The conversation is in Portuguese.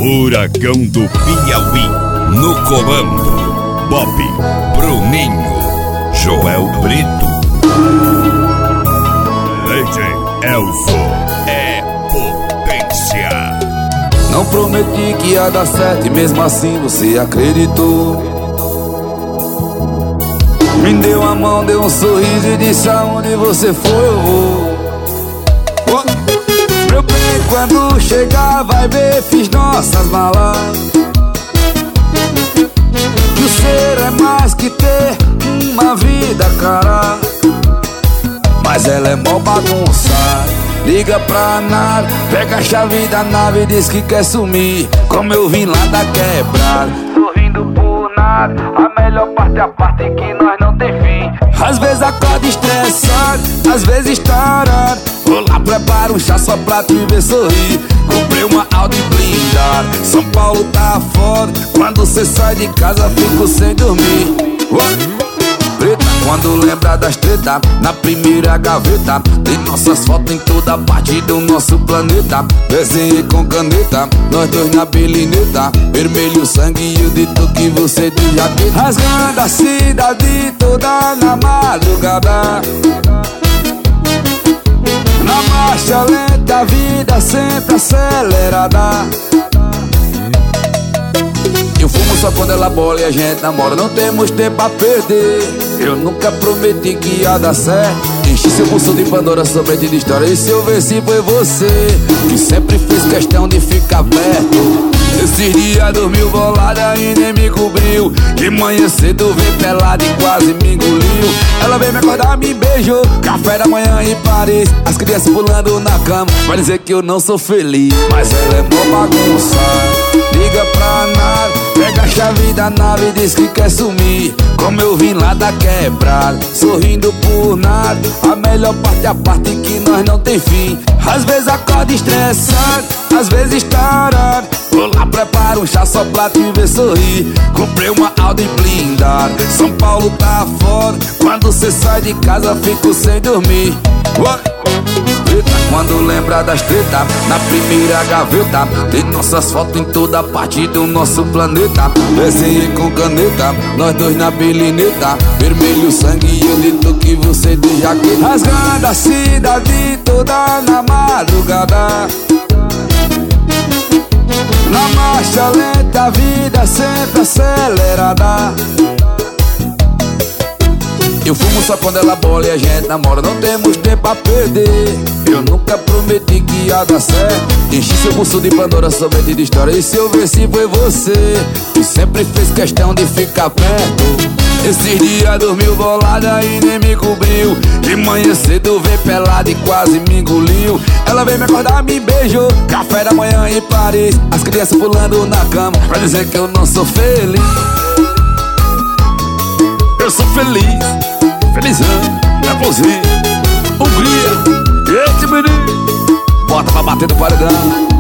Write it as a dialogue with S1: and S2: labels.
S1: Furacão do Piauí. No comando, Bob, Bruninho, Joel Brito. DJ Elzo é potência.
S2: Não prometi que ia dar certo e mesmo assim você acreditou. Me deu a mão, deu um sorriso e disse: aonde você foi eu vou. Meu bem, quando chegar vai ver, fiz nossas malas. Que o ser é mais que ter uma vida, cara. Mas ela é mó bagunçada. Liga pra nada, pega a chave da nave e diz que quer sumir. Como eu vim lá da quebrada, sorrindo por nada. A melhor parte é a parte que nós não tem fim. Às vezes acordo estressado, às vezes tarado. Vou lá, preparo um chá só pra te ver sorrir. Comprei uma Audi blindada. São Paulo tá foda. Quando cê sai de casa fico sem dormir. Preta, quando lembra das treta, na primeira gaveta tem nossas fotos em toda parte do nosso planeta. Desenhei com caneta, nós dois na belineta. Vermelho sangue e o dito que você de jaqueta. Rasgando a cidade toda na madrugada. Na marcha lenta, a vida sempre acelerada. Eu fumo só quando ela bola e a gente namora. Não temos tempo a perder. Eu nunca prometi que ia dar certo. Enchi seu bolso de Pandora, somente de história. E se eu ver se foi você que sempre fez questão de ficar perto. Esses dias dormiu bolada e nem me cobriu. De manhã cedo veio pelada e quase me engoliu. Ela veio me acordar, me beijou. Café da manhã em Paris. As crianças pulando na cama. Vai dizer que eu não sou feliz, mas ela é mó bagunçada. Liga pra nada, pega a chave da nave e diz que quer sumir. Como eu vim lá da quebrada, sorrindo por nada. A melhor parte é a parte que nós não tem fim. Às vezes acordo estressado, às vezes tarado. Vou lá, preparo um chá só pra te ver sorrir. Comprei uma Audi blindada. São Paulo tá foda. Quando cê sai de casa fico sem dormir. Preta, quando lembra das treta, na primeira gaveta tem nossas fotos em toda parte do nosso planeta. Desenhei com caneta, nós dois na belineta. Vermelho sangue e eu dito que você de jaqueta. Rasgando a cidade toda na madrugada. Na marcha lenta, a vida sempre acelerada. Eu fumo só quando ela bola e a gente namora. Não temos tempo a perder. Eu nunca prometi que ia dar certo. Enchi seu bolso de Pandora, somente de história. E se eu ver se foi você que sempre fez questão de ficar perto. Esses dias dormiu bolada e nem me cobriu. De manhã cedo veio pelada e quase me engoliu. Ela veio me acordar, me beijou. Café da manhã em Paris. As crianças pulando na cama. Pra dizer que eu não sou feliz. Eu sou feliz, felizão, nervosinho, Hungria. Eita, menino, bota pra bater no paredão.